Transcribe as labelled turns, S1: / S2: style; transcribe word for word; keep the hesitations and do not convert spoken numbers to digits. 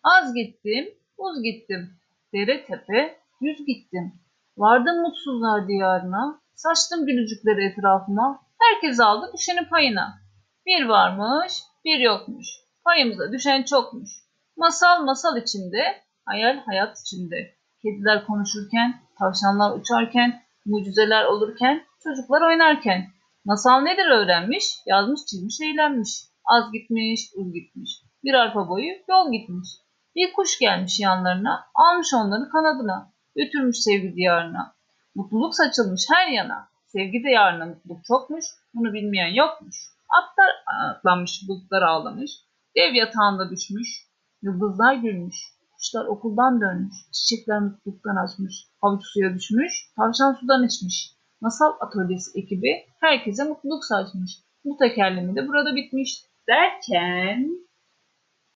S1: Az gittim, uz gittim. Dere tepe, yüz gittim. Vardım mutsuzlar diyarına. Saçtım gülücükleri etrafıma. Herkes aldı düşeni payına. Bir varmış, bir yokmuş. Payımıza düşen çokmuş. Masal masal içinde, hayal hayat içinde. Kediler konuşurken, tavşanlar uçarken, mucizeler olurken, çocuklar oynarken. Masal nedir öğrenmiş, yazmış çizmiş eğlenmiş. Az gitmiş, uz gitmiş. Bir arpa boyu yol gitmiş. Bir kuş gelmiş yanlarına, almış onları kanadına, götürmüş sevgi diyarına. Mutluluk saçılmış her yana. Sevgi diyarına mutluluk çokmuş, bunu bilmeyen yokmuş. Atlar atlanmış, bulutlar ağlamış. Dev yatağında düşmüş, yıldızlar gülmüş. Kuşlar okuldan dönmüş, çiçekler mutluluktan açmış. Havuç suya düşmüş, tavşan sudan içmiş. Masal atölyesi ekibi herkese mutluluk saçmış. Bu tekerleme de burada bitmiş. Derken